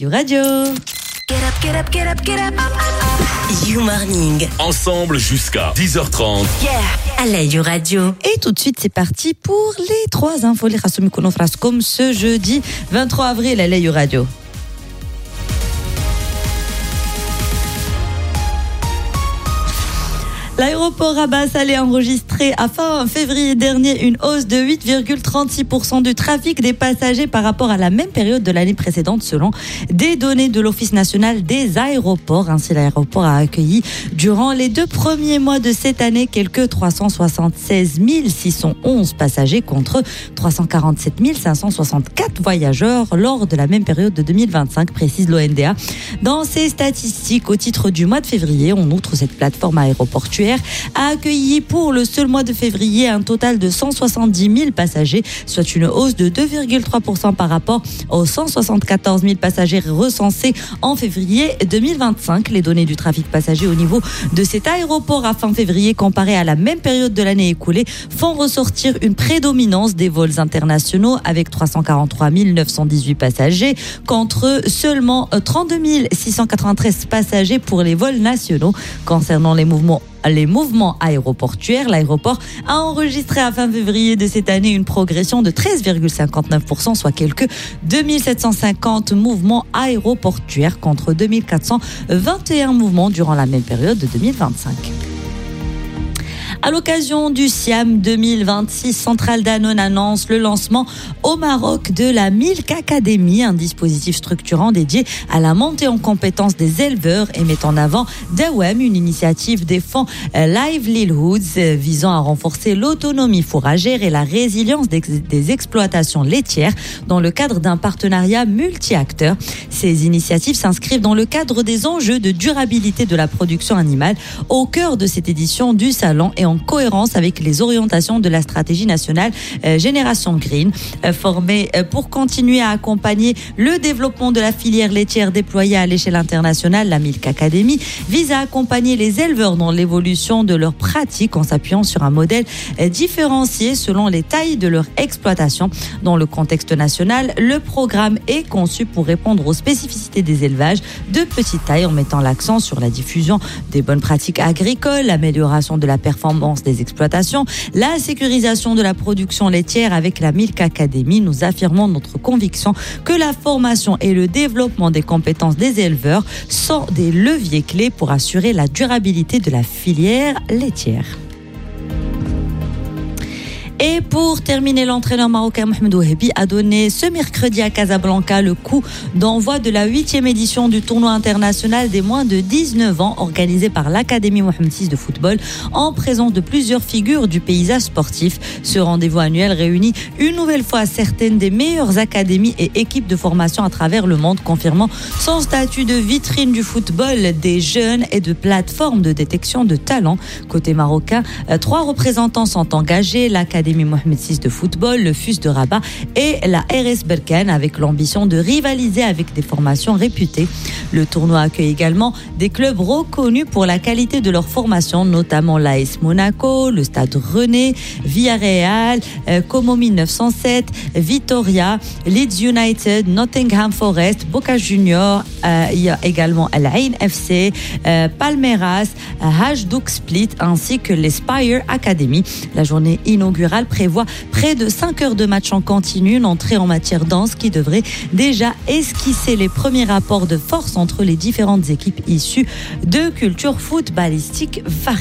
Radio. Get up, get up, get up, get up. You Morning. Ensemble jusqu'à 10h30. Yeah. À la Radio. Et tout de suite, c'est parti pour les 3 infos. Les Rassoumi comme ce jeudi 23 avril à la Radio. L'aéroport Rabat-Salé a enregistré à fin février dernier une hausse de 8,36% du trafic des passagers par rapport à la même période de l'année précédente selon des données de l'Office national des aéroports. Ainsi, l'aéroport a accueilli durant les 2 premiers mois de cette année quelques 376 611 passagers contre 347 564 voyageurs lors de la même période de 2025, précise l'ONDA. Dans ses statistiques, au titre du mois de février, en outre, cette plateforme aéroportuaire a accueilli pour le seul mois de février un total de 170 000 passagers, soit une hausse de 2,3% par rapport aux 174 000 passagers recensés en février 2025. Les données du trafic passager au niveau de cet aéroport à fin février comparé à la même période de l'année écoulée font ressortir une prédominance des vols internationaux avec 343 918 passagers contre seulement 32 693 passagers pour les vols nationaux. Concernant les mouvements aéroportuaires, l'aéroport a enregistré à fin février de cette année une progression de 13,59%, soit quelques 2750 mouvements aéroportuaires contre 2421 mouvements durant la même période de 2025. À l'occasion du SIAM 2026, Centrale Danone annonce le lancement au Maroc de la Milk Academy, un dispositif structurant dédié à la montée en compétences des éleveurs et met en avant Dawam, une initiative des fonds Livelihoods visant à renforcer l'autonomie fourragère et la résilience des exploitations laitières dans le cadre d'un partenariat multi-acteurs. Ces initiatives s'inscrivent dans le cadre des enjeux de durabilité de la production animale au cœur de cette édition du salon et en cohérence avec les orientations de la stratégie nationale Génération Green, formée pour continuer à accompagner le développement de la filière laitière déployée à l'échelle internationale. La Milk Academy vise à accompagner les éleveurs dans l'évolution de leurs pratiques en s'appuyant sur un modèle différencié selon les tailles de leur exploitation. Dans le contexte national, le programme est conçu pour répondre aux spécificités des élevages de petite taille en mettant l'accent sur la diffusion des bonnes pratiques agricoles, l'amélioration de la performance des exploitations, la sécurisation de la production laitière. Avec la Milk Academy, nous affirmons notre conviction que la formation et le développement des compétences des éleveurs sont des leviers clés pour assurer la durabilité de la filière laitière. Et pour terminer, l'entraîneur marocain Mohamed Ouahabi a donné ce mercredi à Casablanca le coup d'envoi de la 8e édition du tournoi international des moins de 19 ans organisé par l'Académie Mohamed VI de football en présence de plusieurs figures du paysage sportif. Ce rendez-vous annuel réunit une nouvelle fois certaines des meilleures académies et équipes de formation à travers le monde, confirmant son statut de vitrine du football des jeunes et de plateforme de détection de talents. Côté marocain, 3 représentants sont engagés, l'Académie Mohamed VI de football, le FUS de Rabat et la RS Berkane, avec l'ambition de rivaliser avec des formations réputées. Le tournoi accueille également des clubs reconnus pour la qualité de leur formation, notamment l'AS Monaco, le Stade Rennais, Villarreal, Como 1907, Vitoria, Leeds United, Nottingham Forest, Boca Juniors, il y a également Al Ain FC, Palmeiras, Hajduk Split ainsi que l'Espire Academy. La journée inaugurale prévoit près de 5 heures de match en continu, une entrée en matière dense qui devrait déjà esquisser les premiers rapports de force entre les différentes équipes issues de cultures footballistiques variées.